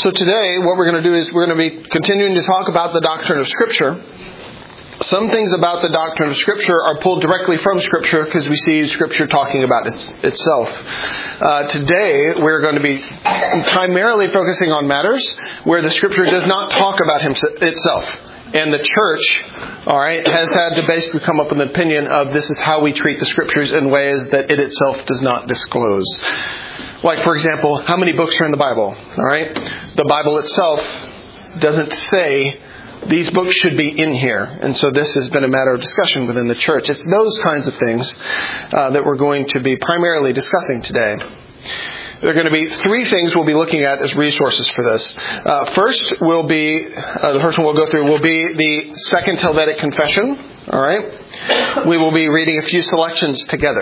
So today, what we're going to do is we're going to be continuing to talk about the doctrine of Scripture. Some things about the doctrine of Scripture are pulled directly from Scripture because we see Scripture talking about itself. Today, we're going to be primarily focusing on matters where the Scripture does not talk about itself. And the church, has had to basically come up with an opinion of this is how we treat the Scriptures in ways that it itself does not disclose. Like, for example, how many books are in the Bible? The Bible itself doesn't say these books should be in here. And so this has been a matter of discussion within the church. It's those kinds of things that we're going to be primarily discussing today. There are going to be three things we'll be looking at as resources for this. First will be, the first one we'll go through will be the Second Helvetic Confession. All right. We will be reading a few selections together.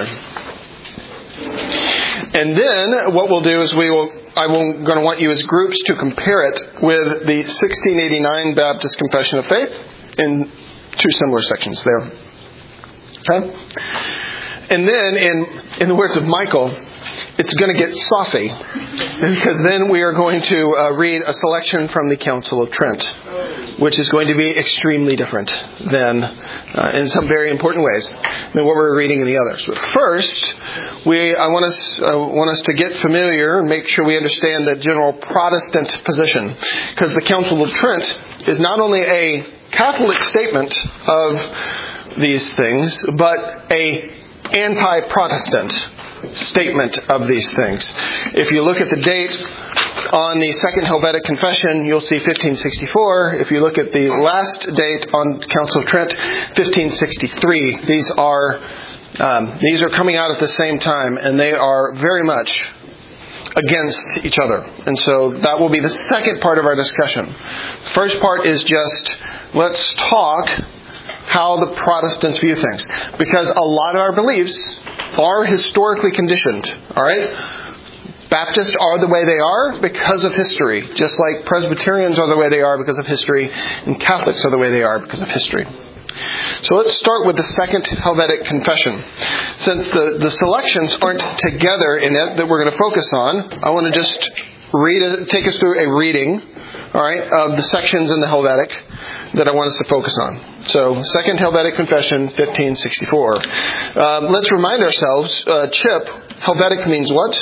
And then what we'll do is I'm going to want you as groups to compare it with the 1689 Baptist Confession of Faith in two similar sections there. Okay? And then, in the words of Michael, it's going to get saucy, because then we are going to read a selection from the Council of Trent, which is going to be extremely different than, in some very important ways, than what we're reading in the others. But first, I want us to get familiar and make sure we understand the general Protestant position, because the Council of Trent is not only a Catholic statement of these things, but a anti-Protestant statement of these things. If you look at the date on the Second Helvetic Confession, you'll see 1564. If you look at the last date on Council of Trent, 1563. These are coming out at the same time, and they are very much against each other. And so that will be the second part of our discussion. The first part is just, let's talk how the Protestants view things. Because a lot of our beliefs are historically conditioned. All right? Baptists are the way they are because of history. Just like Presbyterians are the way they are because of history. And Catholics are the way they are because of history. So let's start with the Second Helvetic Confession. Since the selections aren't together in it that we're going to focus on, I want to just take us through a reading, of the sections in the Helvetic that I want us to focus on. So, Second Helvetic Confession, 1564. Let's remind ourselves, Chip, Helvetic means what?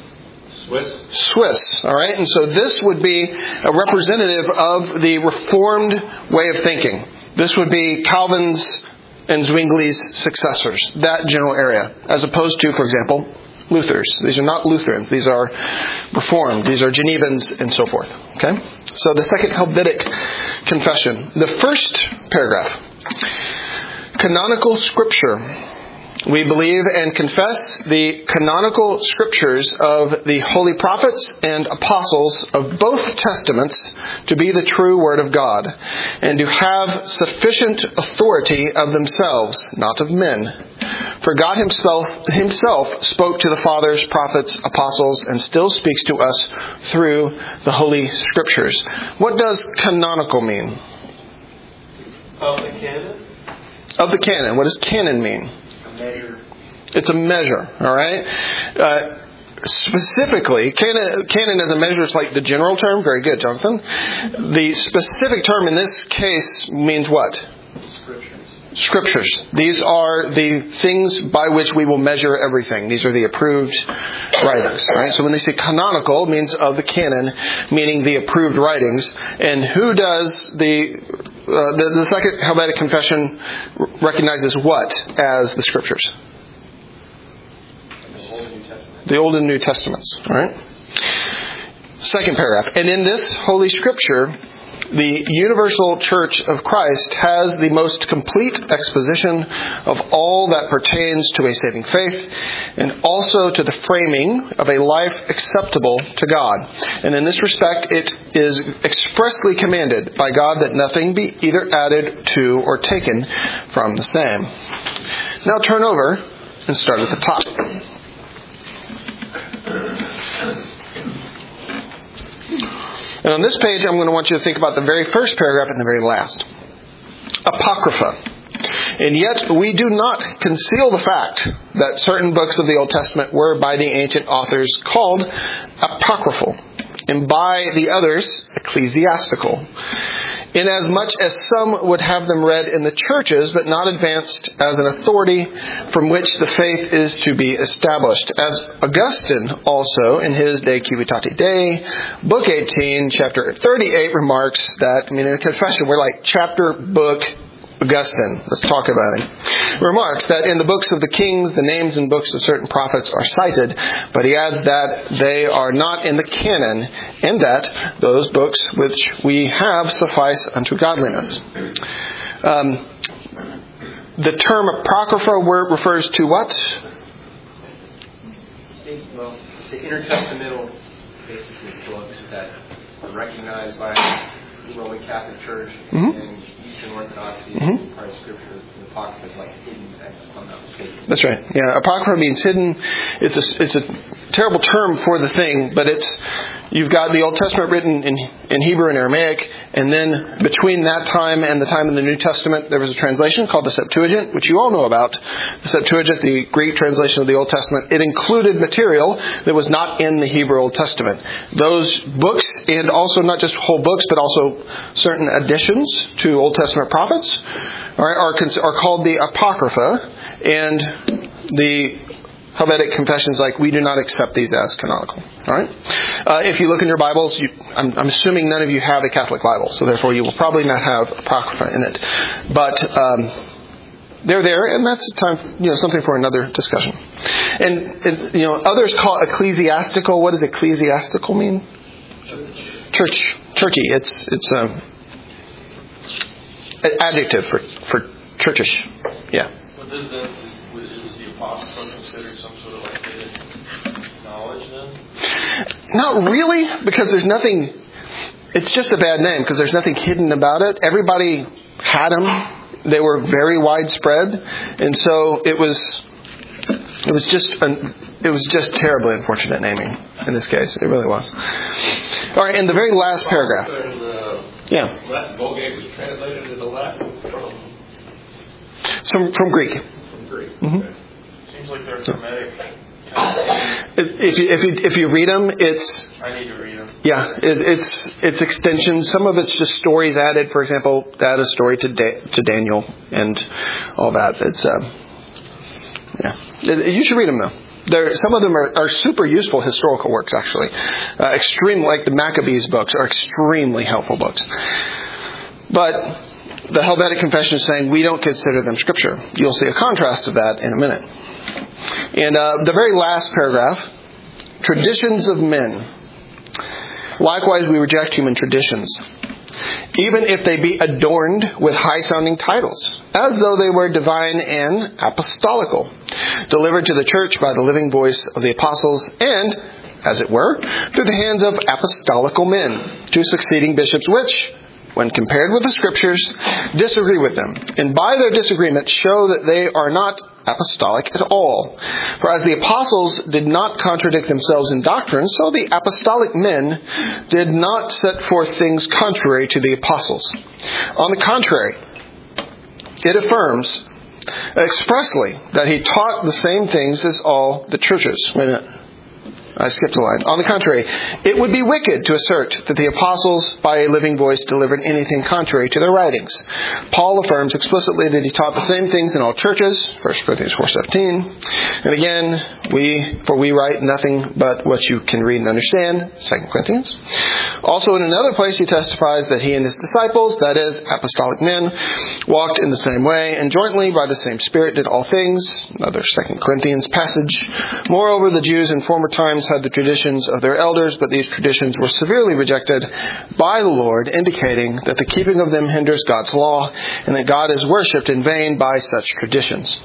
Swiss. All right? And so this would be a representative of the Reformed way of thinking. This would be Calvin's and Zwingli's successors, that general area, as opposed to, for example, Luther's. These are not Lutherans. These are Reformed. These are Genevans and so forth. Okay? So the Second Helvetic Confession. The first paragraph. Canonical Scripture. We believe and confess the canonical Scriptures of the holy prophets and apostles of both Testaments to be the true Word of God, and to have sufficient authority of themselves, not of men. For God himself spoke to the fathers, prophets, apostles, and still speaks to us through the Holy Scriptures. What does canonical mean? Of the canon? Of the canon. What does canon mean? Measure. It's a measure, all right? Specifically, canon as a measure is like the general term. Very good, Jonathan. The specific term in this case means what? Scriptures. These are the things by which we will measure everything. These are the approved writings. Right? So when they say canonical, it means of the canon, meaning the approved writings. And who does the Second Helvetic Confession recognizes what as the Scriptures? The Old and New Testaments. All right? Second paragraph. And in this Holy Scripture, the universal Church of Christ has the most complete exposition of all that pertains to a saving faith, and also to the framing of a life acceptable to God. And in this respect, it is expressly commanded by God that nothing be either added to or taken from the same. Now turn over and start at the top. And on this page, I'm going to want you to think about the very first paragraph and the very last. Apocrypha. And yet we do not conceal the fact that certain books of the Old Testament were by the ancient authors called apocryphal. and by the others, ecclesiastical. Inasmuch as some would have them read in the churches, but not advanced as an authority from which the faith is to be established. As Augustine also, in his De Civitate Dei, Book 18, chapter 38, remarks that, in the confession, we're like chapter, book, Augustine, let's talk about him, remarks that in the books of the kings, the names and books of certain prophets are cited, but he adds that they are not in the canon, and that those books which we have suffice unto godliness. The term apocrypha refers to what? Well, the intertestamental, basically, books that are recognized by the Roman Catholic Church and Eastern Orthodoxy, part of Scripture. The Apocrypha is like hidden, if I'm not mistaken. That's right. Yeah, Apocrypha means hidden. It's a terrible term for the thing, but you've got the Old Testament written in Hebrew and Aramaic, and then between that time and the time in the New Testament, there was a translation called the Septuagint, which you all know about. The Septuagint, the Greek translation of the Old Testament, it included material that was not in the Hebrew Old Testament. Those books, and also not just whole books, but also certain additions to Old Testament prophets, are called the Apocrypha, and the Helvetic Confessions, like, we do not accept these as canonical. All right. If you look in your Bibles, I'm assuming none of you have a Catholic Bible, so therefore you will probably not have Apocrypha in it. But they're there, and that's time, something for another discussion. And others call it ecclesiastical. What does ecclesiastical mean? Churchy. It's an adjective for churchish. Yeah. Is the Apocrypha considered some sort of like hidden knowledge then? Not really, because there's nothing. It's just a bad name because there's nothing hidden about it. Everybody had them. They were very widespread, and so it was just terribly unfortunate naming in this case. It really was. All right, in the very last paragraph. Latin Vulgate was translated into Latin from Greek. From Greek. Mm-hmm. Okay. Seems like they're Hermetic. If you read them, it's. I need to read them. Yeah, it's extensions. Some of it's just stories added. For example, add a story to Daniel and all that. It's you should read them though. Some of them are super useful historical works, actually. Extreme, like the Maccabees books, are extremely helpful books. But the Helvetic Confession is saying we don't consider them Scripture. You'll see a contrast of that in a minute. And the very last paragraph, traditions of men. Likewise, we reject human traditions, even if they be adorned with high-sounding titles, as though they were divine and apostolical, delivered to the church by the living voice of the apostles, and, as it were, through the hands of apostolical men, to succeeding bishops, which, when compared with the Scriptures, disagree with them, and by their disagreement show that they are not apostolic at all. For as the apostles did not contradict themselves in doctrine, so the apostolic men did not set forth things contrary to the apostles. On the contrary, it affirms expressly that he taught the same things as all the churches. Wait a minute. I skipped a line. On the contrary, it would be wicked to assert that the apostles by a living voice delivered anything contrary to their writings. Paul affirms explicitly that he taught the same things in all churches, 1 Corinthians 4:17. And again, we write nothing but what you can read and understand, 2 Corinthians. Also in another place he testifies that he and his disciples, that is, apostolic men, walked in the same way and jointly by the same Spirit did all things, another 2 Corinthians passage. Moreover, the Jews in former times had the traditions of their elders, but these traditions were severely rejected by the Lord, indicating that the keeping of them hinders God's law, and that God is worshipped in vain by such traditions.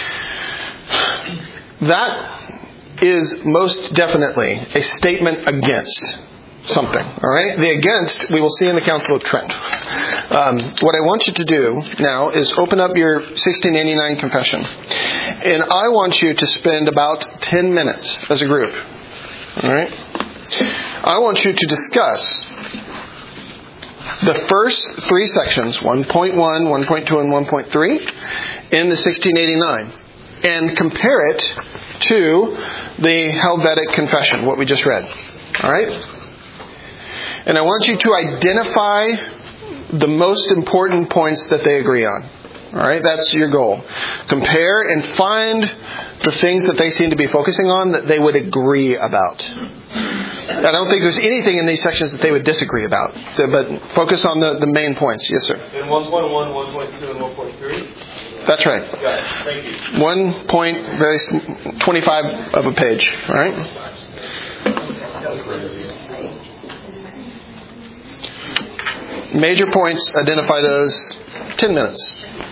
That is most definitely a statement against something. All right? The against, we will see in the Council of Trent. What I want you to do now is open up your 1689 confession. And I want you to spend about 10 minutes as a group. All right? I want you to discuss the first three sections, 1.1, 1.2, and 1.3, in the 1689, and compare it to the Helvetic Confession, what we just read. All right? And I want you to identify the most important points that they agree on. All right, that's your goal. Compare and find the things that they seem to be focusing on that they would agree about. I don't think there's anything in these sections that they would disagree about. But focus on the main points. Yes, sir. In 1.1, 1.2, and 1.3? That's right. Got it. Thank you. 1 point, 25 of a page. All right. Major points, identify those. 10 minutes.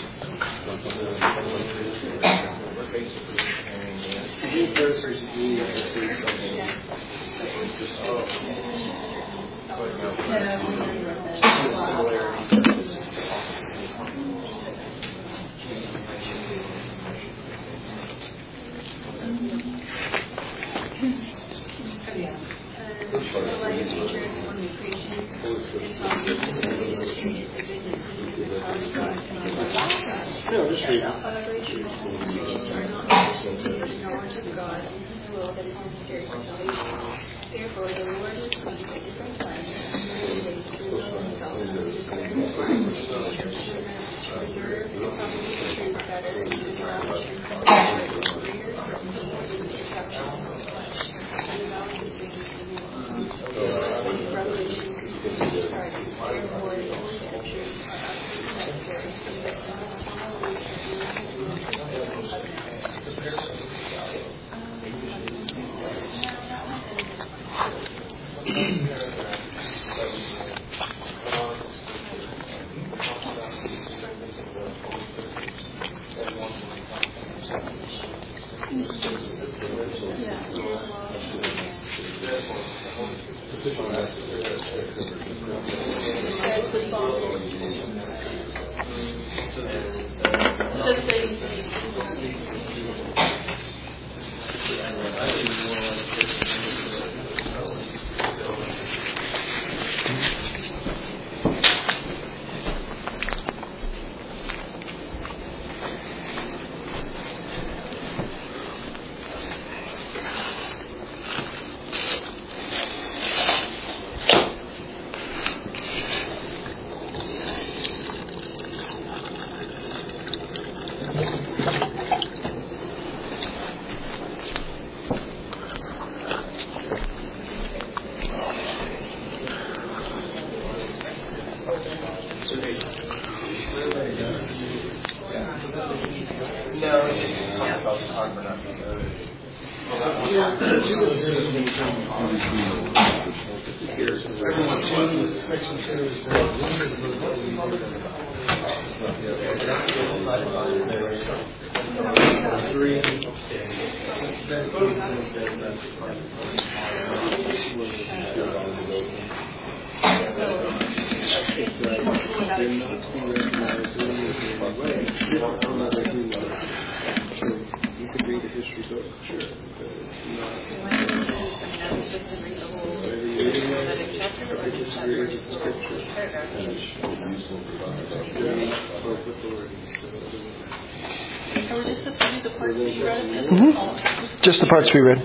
Just the parts we read.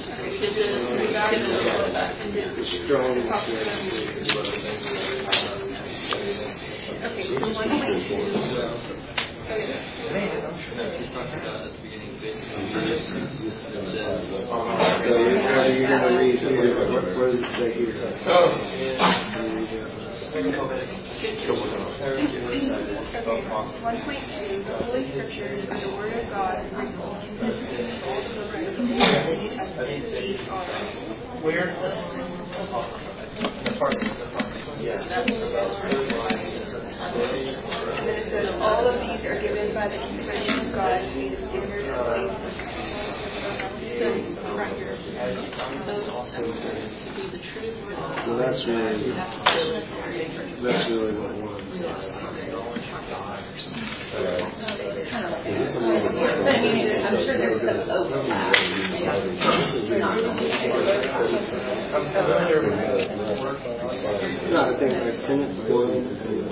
The Holy Scriptures are the Word of God, all of these are given by the inspiration of God to be the standard of faith. So that's really what one is. I'm sure there's some overlap. No, I think it's one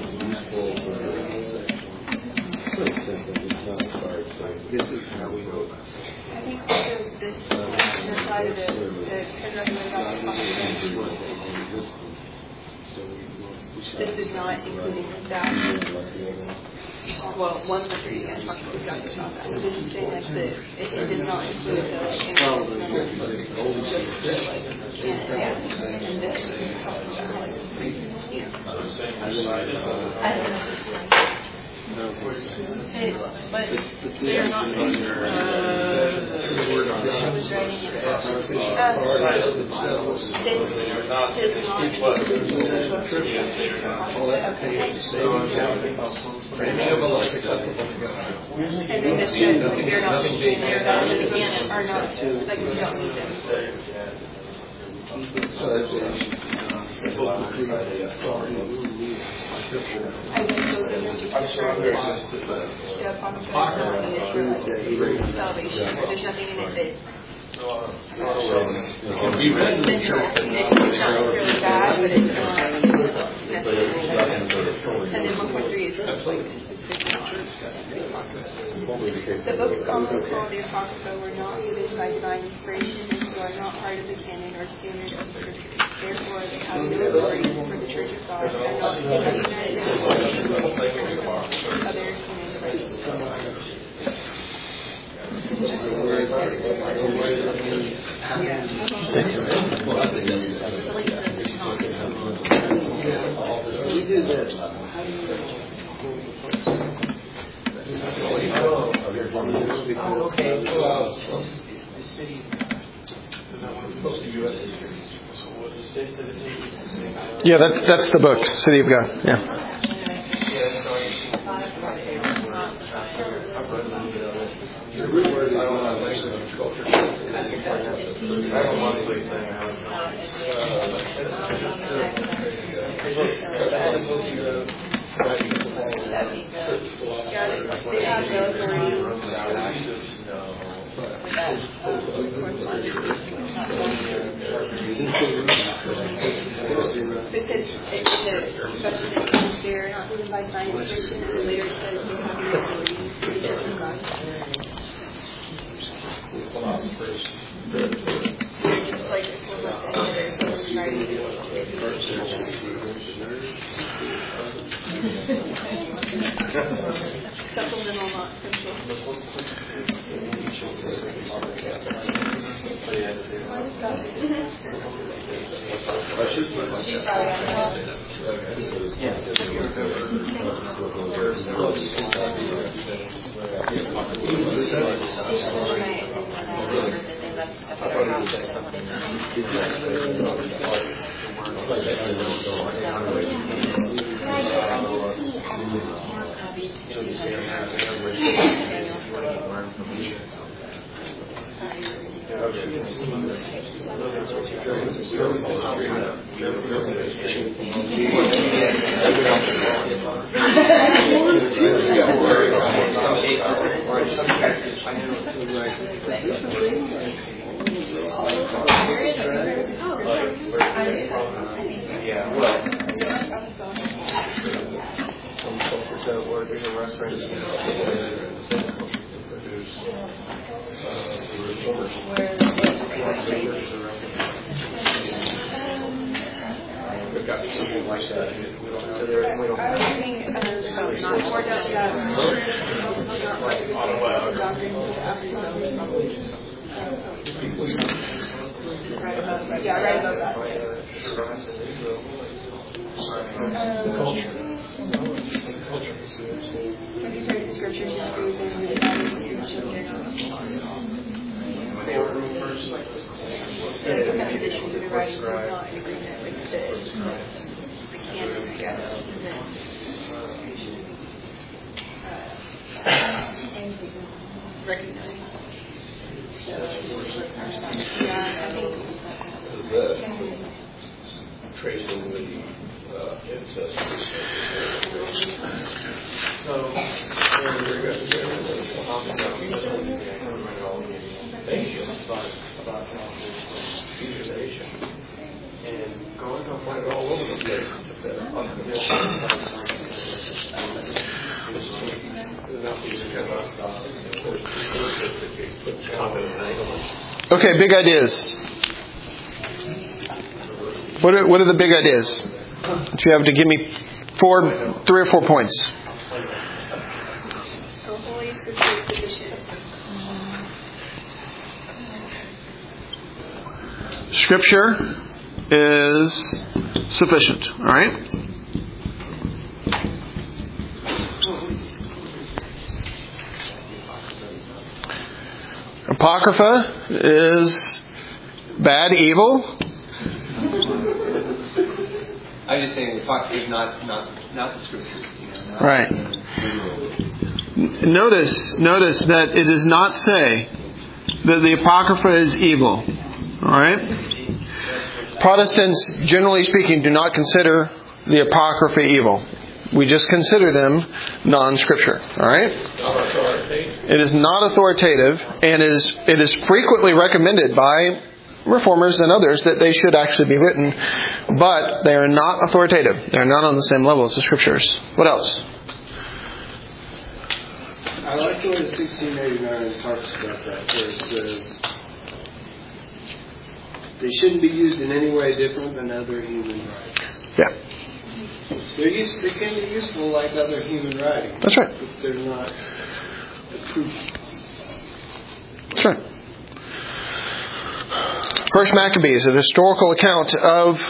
this is how we go about it. I think also this side of it, the paragraph about this is not including that. Well, 113 and talking exactly about that. This is saying that it does not include the and this is talking about but they're not. Salvation. There's nothing in it that it's not necessarily bad, but it's not necessarily bad. And then 1.3 is the books also called the Apocrypha were not given by divine inspiration and so are not part of the canon or standard of Scripture. Therefore, they have no authority for the Church of God and not recognized as other canon verses. Yeah, that's the book, City of God. Yeah. They're not given by science fiction, and later it says they have no authority for the Church of God. Just like the equivalent to supplemental, not central. Tracing the ancestors. Thank you. About fusionation. And going to find it all over the place. Okay, big ideas. What are the big ideas? If you have to give me 3 or 4 points. The Holy Scripture is sufficient. Scripture is sufficient. All right? Apocrypha is bad, evil. I'm just saying the Apocrypha is not the Scripture. Right. Notice that it does not say that the Apocrypha is evil. All right? Protestants, generally speaking, do not consider the Apocrypha evil. We just consider them non-Scripture. All right? It is not authoritative, and it is frequently recommended by Reformers and others that they should actually be written, but they are not authoritative. They are not on the same level as the Scriptures. What else? I like the way the 1689 talks about that, where it says they shouldn't be used in any way different than other human writings. Yeah. They can be useful like other human writings. That's right. But they're not approved. That's right. First Maccabees, an historical account of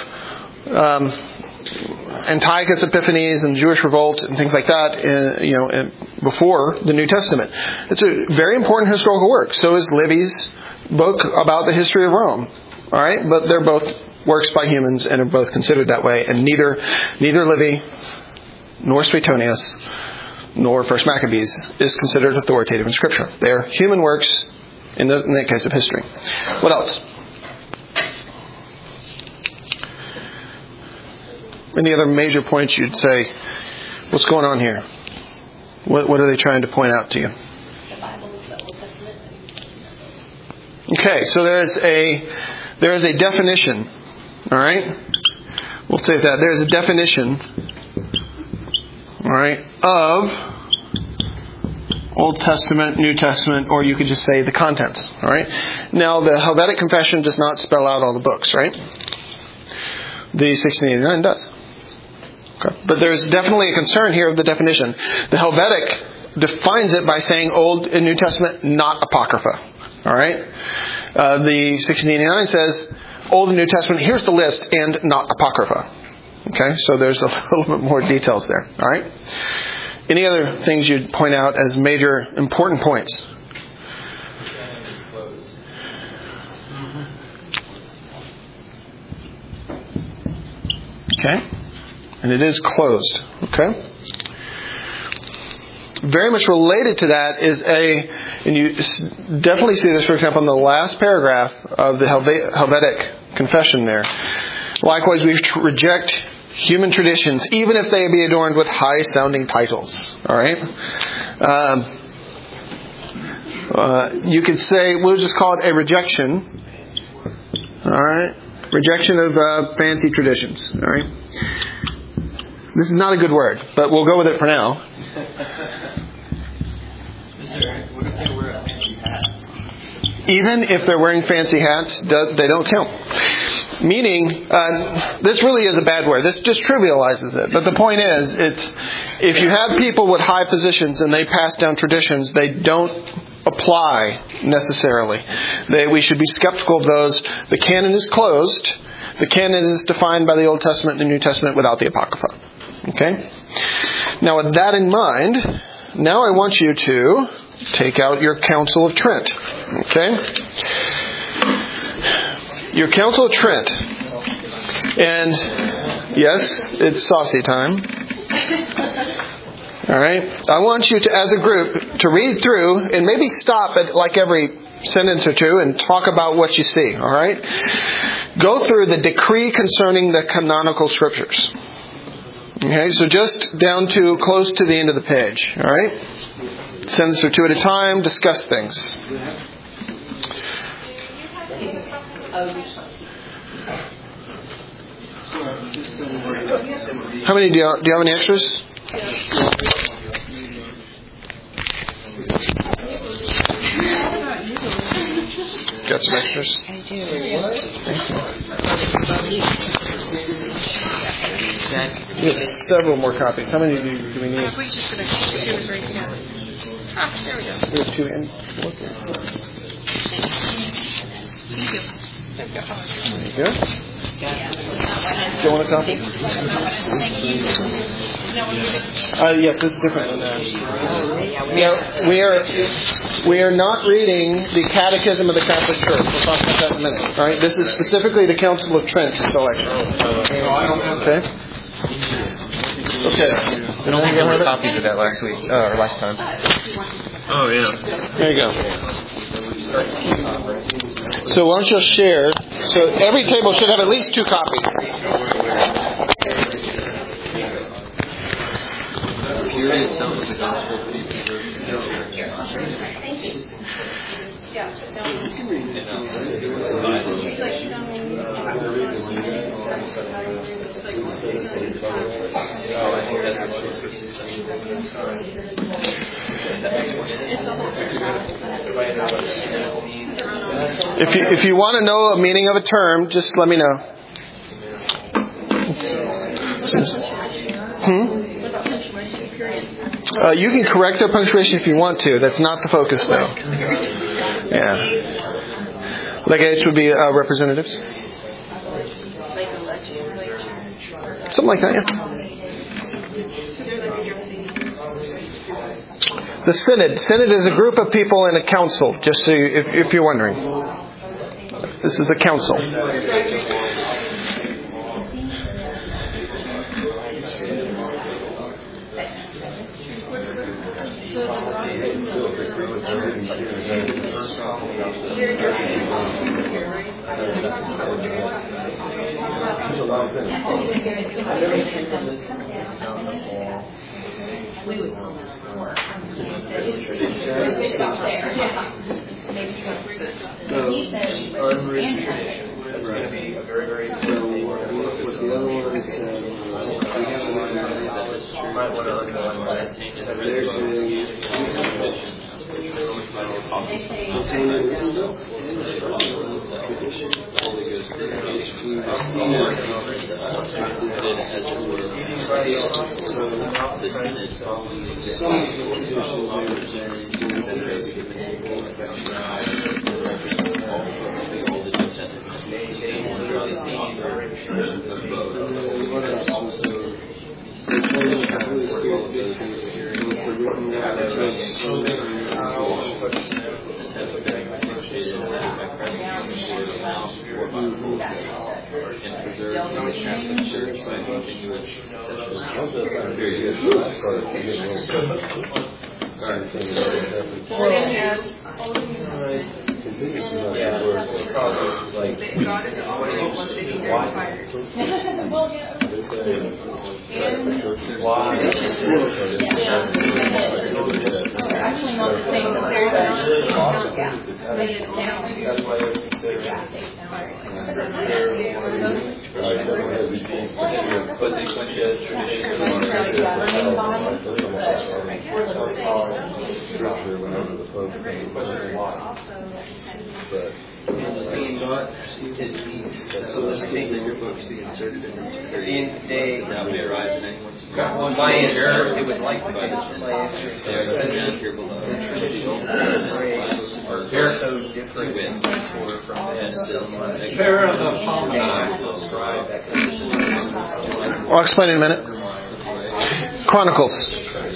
Antiochus Epiphanes and Jewish revolt and things like that, before the New Testament. It's a very important historical work. So is Livy's book about the history of Rome. All right, but they're both works by humans and are both considered that way. And neither Livy, nor Suetonius, nor First Maccabees is considered authoritative in Scripture. They're human works in that case of history. What else? Any other major points you'd say, what's going on here? What are they trying to point out to you? The Bible is the Old Testament. Okay, so there is a definition. All right? We'll say that. There is a definition, all right, of Old Testament, New Testament, or you could just say the contents. All right? Now, the Helvetic Confession does not spell out all the books, right? The 1689 does. Okay. But there's definitely a concern here of the definition. The Helvetic defines it by saying Old and New Testament, not Apocrypha. All right? The 1689 says Old and New Testament, here's the list, and not Apocrypha. Okay? So there's a little bit more details there. All right? Any other things you'd point out as major important points? Okay? And it is closed. Okay? Very much related to that is and you definitely see this, for example, in the last paragraph of the Helvetic Confession there. Likewise, we reject human traditions, even if they be adorned with high-sounding titles. All right? You could say, we'll just call it a rejection. All right? Rejection of fancy traditions. All right? This is not a good word, but we'll go with it for now. Even if they're wearing fancy hats, they don't count. Meaning, this really is a bad word. This just trivializes it. But the point is, if you have people with high positions and they pass down traditions, they don't apply necessarily. We should be skeptical of those. The canon is closed. The canon is defined by the Old Testament and the New Testament without the Apocrypha. Okay? Now, with that in mind, now I want you to take out your Council of Trent. Okay? Your Council of Trent. And, yes, it's saucy time. All right? I want you to, as a group, to read through and maybe stop at like every sentence or two and talk about what you see. All right? Go through the decree concerning the canonical scriptures. Okay? So just down to close to the end of the page. All right? Sentence or two at a time. Discuss things. How many do you have any extras? Got some extras? I do. Thank you. We have several more copies. How many do we need? We're just going to do it right now. There we go. We have two in. Thank you. Thank you. There you go. Do you want a copy? Yes, this is different. We are not reading the Catechism of the Catholic Church. We'll talk about that in a minute. All right. This is specifically the Council of Trent selection. Okay. Okay. Did only get more copies of that last week or last time. Oh, yeah. There you go. So why don't you share? So every table should have at least 2 copies. If you want to know a meaning of a term, just let me know. You can correct their punctuation if you want to. That's not the focus, though. Yeah. Like H would be representatives. Something like that, yeah. The Synod. Synod is a group of people in a council, just so if you're wondering. This is a council. I'll explain in a minute. Chronicles.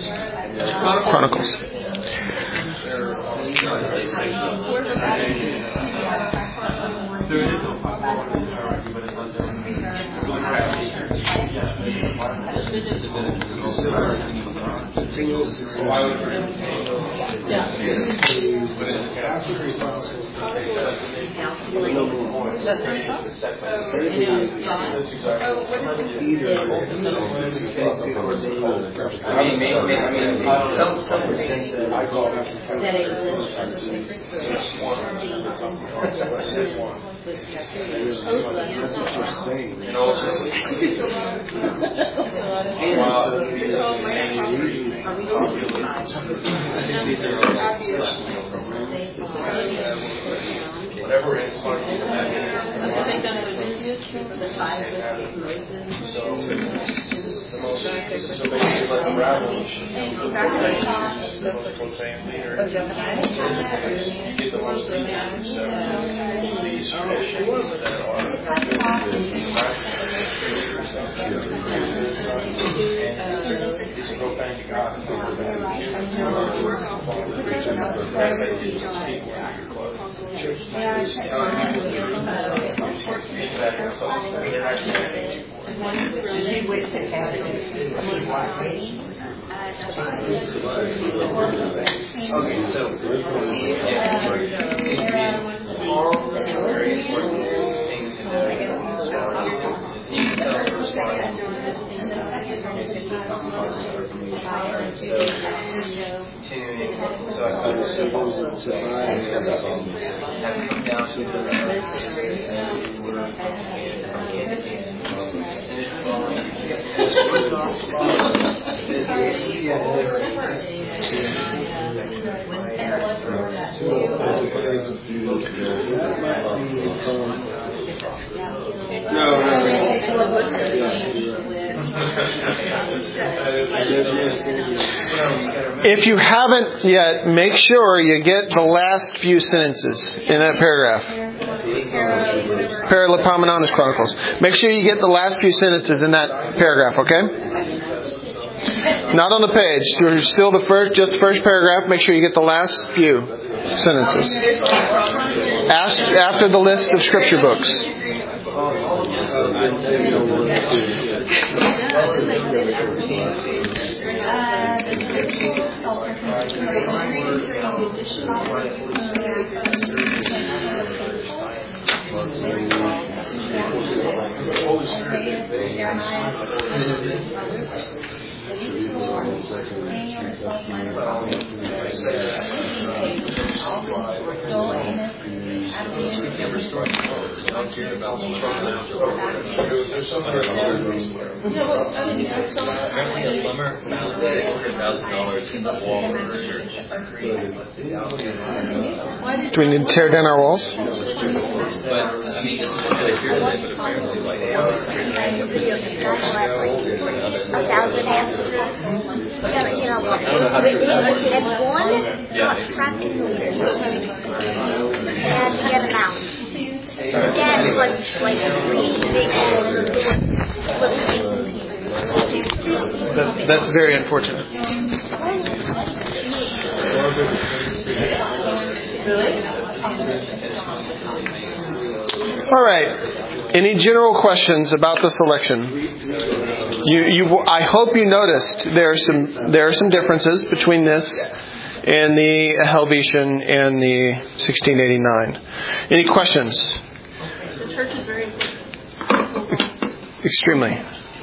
Whatever it is, Have they done it with India? So basically, like a rabble, the profane leader, you get the most people except these Christians that are it's profane to God. Okay, so all very important things to know as far as you can tell the response. So continuing, so I saw this have come down to If you haven't yet, make sure you get the last few sentences in that paragraph. Paralipomenonus Chronicles. Make sure you get the last few sentences in that paragraph, okay? Not on the page. You're still the first paragraph. Make sure you get the last few sentences. After the list of scripture books. Do we need to tear down our walls? Dad was like 3 big That's very unfortunate. All right. Any general questions about the selection? I hope you noticed there are some differences between this and the Helvetian and the 1689. Any questions? The church is very important. Extremely.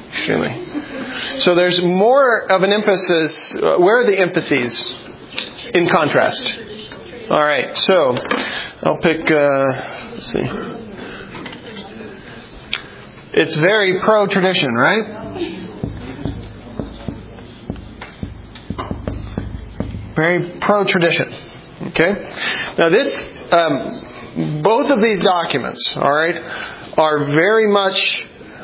So there's more of an emphasis. Where are the emphases in contrast? All right. So I'll pick. Let's see. It's very pro-tradition, right? Very pro-tradition. Okay? Now this, both of these documents, all right, are very much,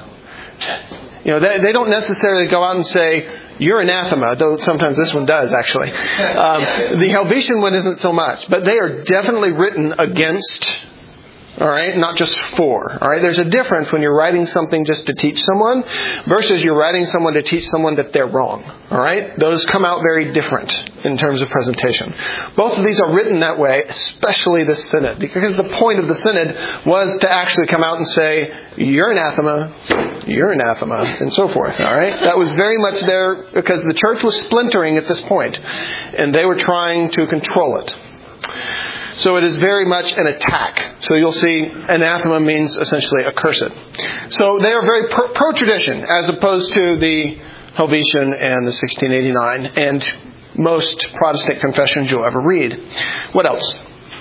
they don't necessarily go out and say, you're anathema, though sometimes this one does, actually. The Helvetian one isn't so much, but they are definitely written against, all right, not just for. All right, there's a difference when you're writing something just to teach someone versus you're writing someone to teach someone that they're wrong. All right, those come out very different in terms of presentation. Both of these are written that way, especially the synod, because the point of the synod was to actually come out and say, you're anathema, and so forth. All right, that was very much there because the church was splintering at this point, and they were trying to control it. So it is very much an attack. So you'll see anathema means essentially accursed. So they are very pro-tradition as opposed to the Helvetian and the 1689 and most Protestant confessions you'll ever read. What else?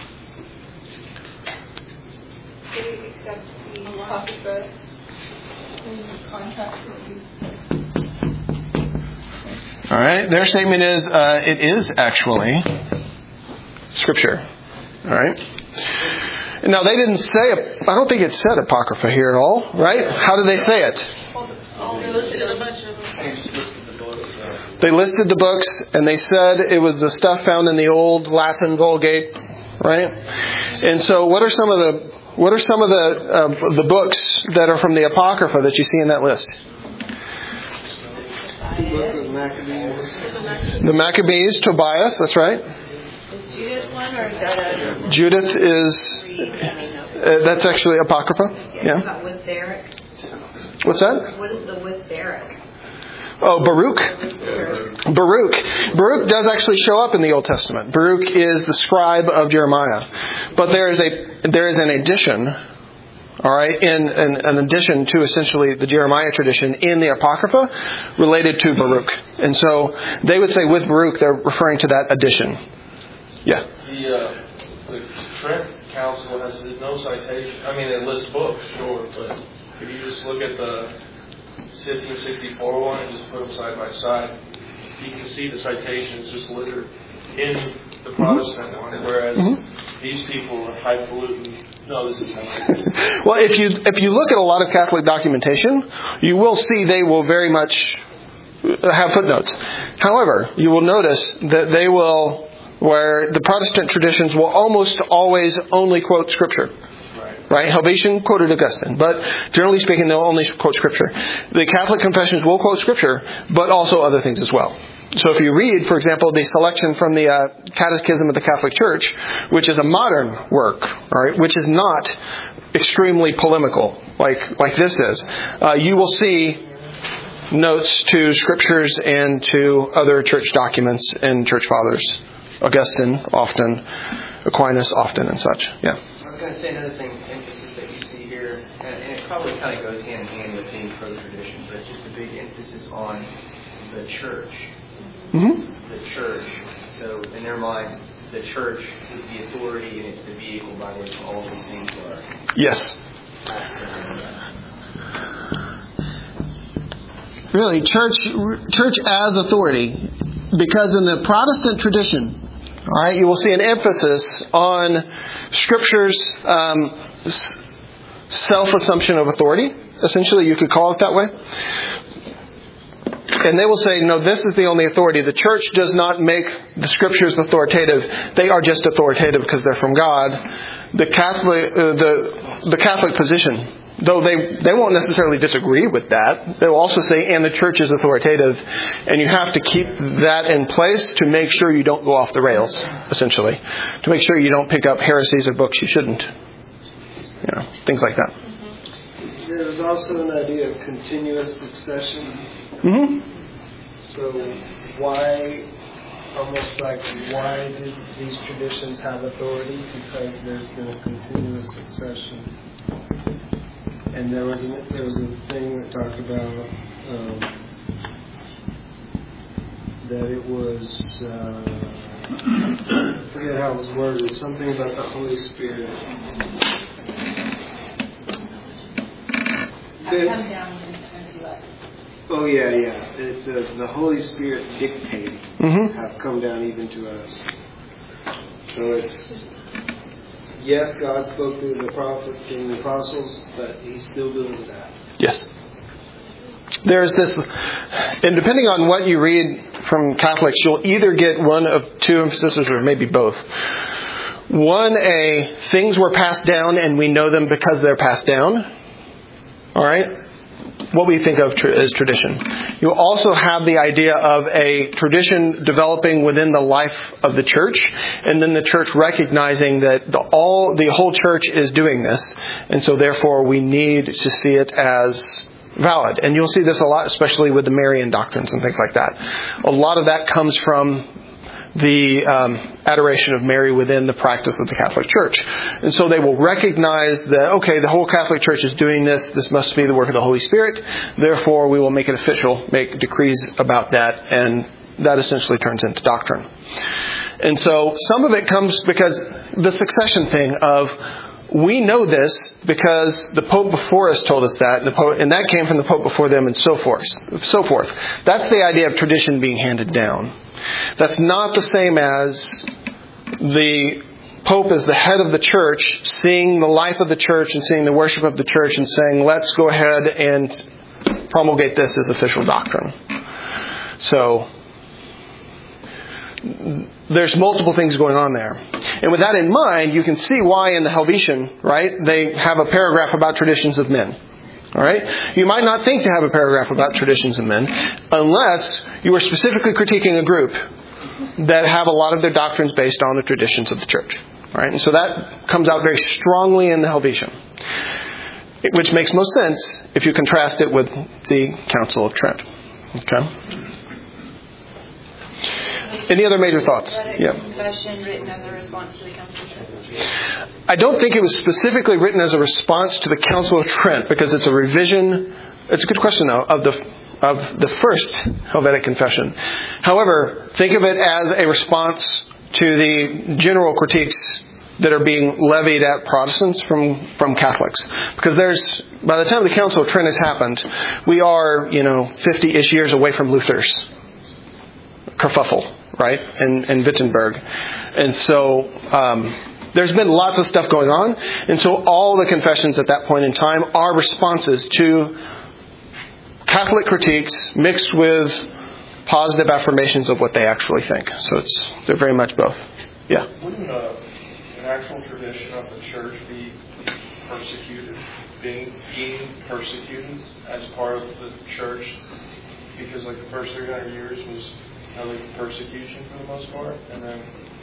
They accept the Apocrypha contract. All right. Their statement is it is actually Scripture. All right. Now they didn't say. I don't think it said Apocrypha here at all, right? How did they say it? listed a bunch of them. They just listed the books. They listed the books, and they said it was the stuff found in the old Latin Vulgate, right? And so, what are some of the books that are from the Apocrypha that you see in that list? The book of Maccabees. The Maccabees, Tobias, that's right. Is Judith one, or is that Judith is, that's actually Apocrypha. Yeah. about with Barak? What's that? What is the with Barak? Oh, Baruch. Baruch does actually show up in the Old Testament. Baruch is the scribe of Jeremiah. But there is an addition, all right, in an addition to essentially the Jeremiah tradition in the Apocrypha related to Baruch. And so they would say with Baruch, they're referring to that addition. Yeah. The Trent Council has no citation. I mean, it lists books, sure, but if you just look at the 1564 one and just put them side by side, you can see the citations just littered in the Protestant one, whereas these people are highfalutin. No, this is how it is. Well, if you look at a lot of Catholic documentation, you will see they will very much have footnotes. However, you will notice that they will, where the Protestant traditions will almost always only quote Scripture. Right? Helvetian quoted Augustine, but generally speaking, they'll only quote Scripture. The Catholic confessions will quote Scripture, but also other things as well. So if you read, for example, the selection from the Catechism of the Catholic Church, which is a modern work, all right, which is not extremely polemical like this is, you will see notes to Scriptures and to other church documents and church fathers. Augustine often, Aquinas often, and such. Yeah. I was going to say another thing, emphasis that you see here, and it probably kind of goes hand in hand with being pro-tradition, but just a big emphasis on the church. Mm-hmm. The church. So in their mind, the church is the authority and it's the vehicle by which all these things are. Yes. Really, church as authority, because in the Protestant tradition, all right, you will see an emphasis on Scripture's self-assumption of authority. Essentially, you could call it that way. And they will say, no, this is the only authority. The church does not make the Scriptures authoritative. They are just authoritative because they're from God. The Catholic position, though they won't necessarily disagree with that, they will also say, and the church is authoritative. And you have to keep that in place to make sure you don't go off the rails, essentially. To make sure you don't pick up heresies of books you shouldn't. You know, things like that. There's also an idea of continuous succession. Mm-hmm. So why did these traditions have authority? Because there's been a continuous succession. And there was a thing that talked about that it was I forget how it was worded, something about the Holy Spirit. Come down into us. Oh yeah. It's the Holy Spirit dictating have come down even to us. So it's, yes, God spoke through the prophets and the apostles, but He's still doing that. Yes. There's this, and depending on what you read from Catholics, you'll either get one of two emphases or maybe both. One, things were passed down and we know them because they're passed down. All right? What we think of as tradition. You also have the idea of a tradition developing within the life of the church, and then the church recognizing that the whole church is doing this, and so therefore we need to see it as valid. And you'll see this a lot, especially with the Marian doctrines and things like that. A lot of that comes from the adoration of Mary within the practice of the Catholic Church. And so they will recognize that, okay, the whole Catholic Church is doing this. This must be the work of the Holy Spirit. Therefore, we will make it official, make decrees about that, and that essentially turns into doctrine. And so some of it comes because the succession thing of, we know this because the Pope before us told us that, and that came from the Pope before them, and so forth. That's the idea of tradition being handed down. That's not the same as the Pope as the head of the church, seeing the life of the church and seeing the worship of the church and saying, let's go ahead and promulgate this as official doctrine. So there's multiple things going on there. And with that in mind, you can see why in the Helvetian, right, they have a paragraph about traditions of men. All right? You might not think to have a paragraph about traditions of men unless you are specifically critiquing a group that have a lot of their doctrines based on the traditions of the church. All right? And so that comes out very strongly in the Helvetian, which makes most sense if you contrast it with the Council of Trent. Okay? Any other major thoughts? Yeah. Confession written as a response to the Council of Trent. I don't think it was specifically written as a response to the Council of Trent because it's a revision. It's a good question though of the first Helvetic Confession. However, think of it as a response to the general critiques that are being levied at Protestants from Catholics. Because by the time the Council of Trent has happened, we are 50-ish years away from Luther's kerfuffle. Right, and Wittenberg. And so there's been lots of stuff going on. And so all the confessions at that point in time are responses to Catholic critiques mixed with positive affirmations of what they actually think. So they're very much both. Yeah? Wouldn't an actual tradition of the church be persecuted, being persecuted as part of the church? Because the first 300 years was persecution for the most part, and then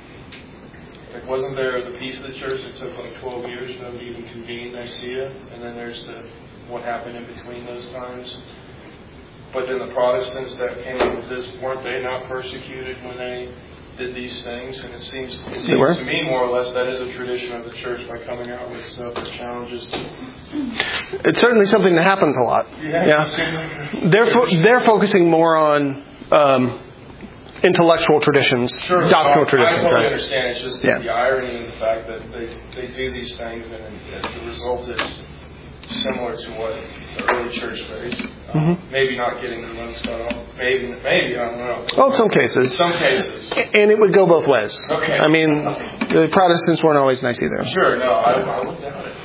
wasn't there the peace of the church that took 12 years for them to even convene Nicaea, and then there's what happened in between those times. But then the Protestants that came up with this, weren't they not persecuted when they did these things? And it seems to me more or less that is a tradition of the church by coming out with stuff that challenges. It's certainly something that happens a lot. Yeah. They're focusing more on intellectual traditions, doctrinal traditions. I totally understand. It's just the irony of the fact that they do these things and the result is similar to what the early church faced. Maybe not getting their lungs cut off. Maybe, I don't know. Well, in some cases. And it would go both ways. Okay. I mean, the Protestants weren't always nice either. Sure, no, I wouldn't doubt it.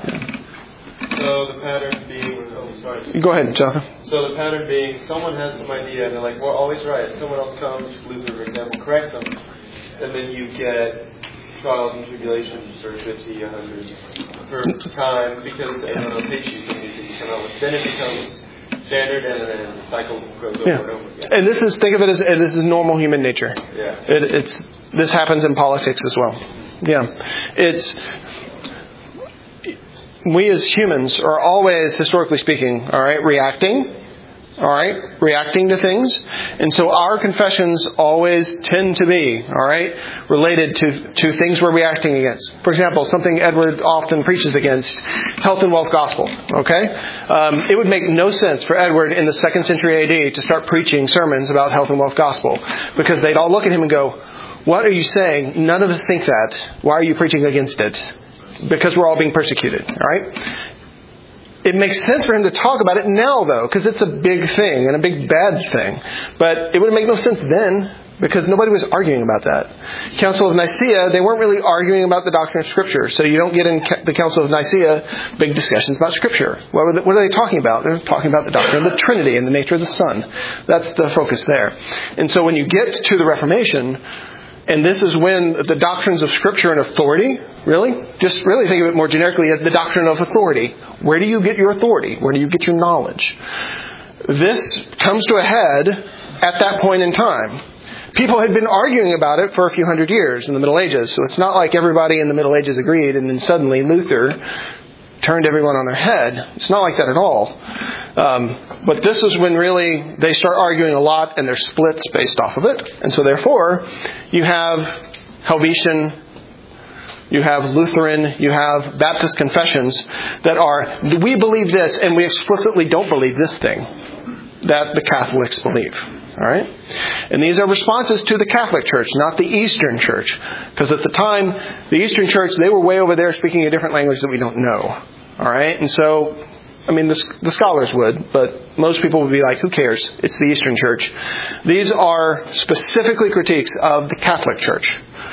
So the pattern being... Go ahead, Jonathan. So the pattern being, someone has some idea, and they're like, well, always right. Someone else comes, Luther, for example, corrects them, and then you get trials and tribulations for 50, 100 per time, because everyone else hates you, and you come out with. Then it becomes standard, and then the cycle goes over and over again. And think of it as this is normal human nature. Yeah. This happens in politics as well. Yeah. We as humans are always, historically speaking, reacting to things. And so our confessions always tend to be, related to things we're reacting against. For example, something Edward often preaches against, health and wealth gospel, it would make no sense for Edward in the 2nd century AD to start preaching sermons about health and wealth gospel, because they'd all look at him and go, what are you saying? None of us think that. Why are you preaching against it? Because we're all being persecuted, all right? It makes sense for him to talk about it now, though, because it's a big thing and a big bad thing. But it would make no sense then, because nobody was arguing about that. Council of Nicaea, they weren't really arguing about the doctrine of Scripture. So you don't get in the Council of Nicaea big discussions about Scripture. What are they talking about? They're talking about the doctrine of the Trinity and the nature of the Son. That's the focus there. And so when you get to the Reformation... And this is when the doctrines of Scripture and authority, just really think of it more generically as the doctrine of authority. Where do you get your authority? Where do you get your knowledge? This comes to a head at that point in time. People had been arguing about it for a few hundred years in the Middle Ages. So it's not like everybody in the Middle Ages agreed and then suddenly Luther turned everyone on their head. It's not like that at all. But this is when really they start arguing a lot and there's splits based off of it. And so therefore, you have Helvetian, you have Lutheran, you have Baptist confessions that are, we believe this and we explicitly don't believe this thing that the Catholics believe. All right? And these are responses to the Catholic Church, not the Eastern Church. Because at the time, the Eastern Church, they were way over there speaking a different language that we don't know. All right? And so, the scholars would, but most people would be like, who cares? It's the Eastern Church. These are specifically critiques of the Catholic Church.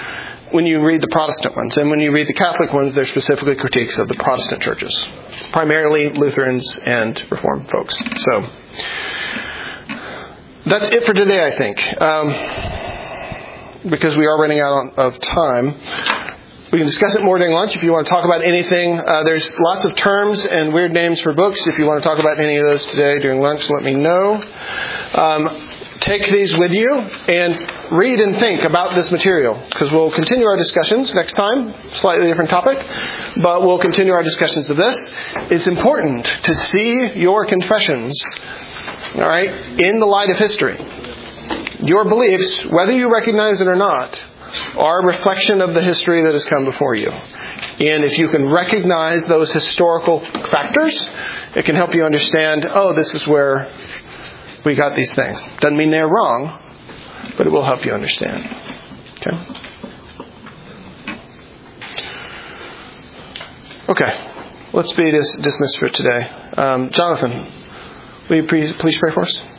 when you read the Protestant ones. And when you read the Catholic ones, they're specifically critiques of the Protestant churches. Primarily Lutherans and Reformed folks. So that's it for today, I think. Because we are running out of time. We can discuss it more during lunch if you want to talk about anything. There's lots of terms and weird names for books. If you want to talk about any of those today during lunch, let me know. Take these with you and read and think about this material, because we'll continue our discussions next time. Slightly different topic, but we'll continue our discussions of this. It's important to see your confessions, all right, in the light of history. Your beliefs, whether you recognize it or not, are a reflection of the history that has come before you. And if you can recognize those historical factors, it can help you understand, oh, this is where we got these things. Doesn't mean they're wrong, but it will help you understand. Okay. Let's be dismissed for today. Jonathan, will you please pray for us?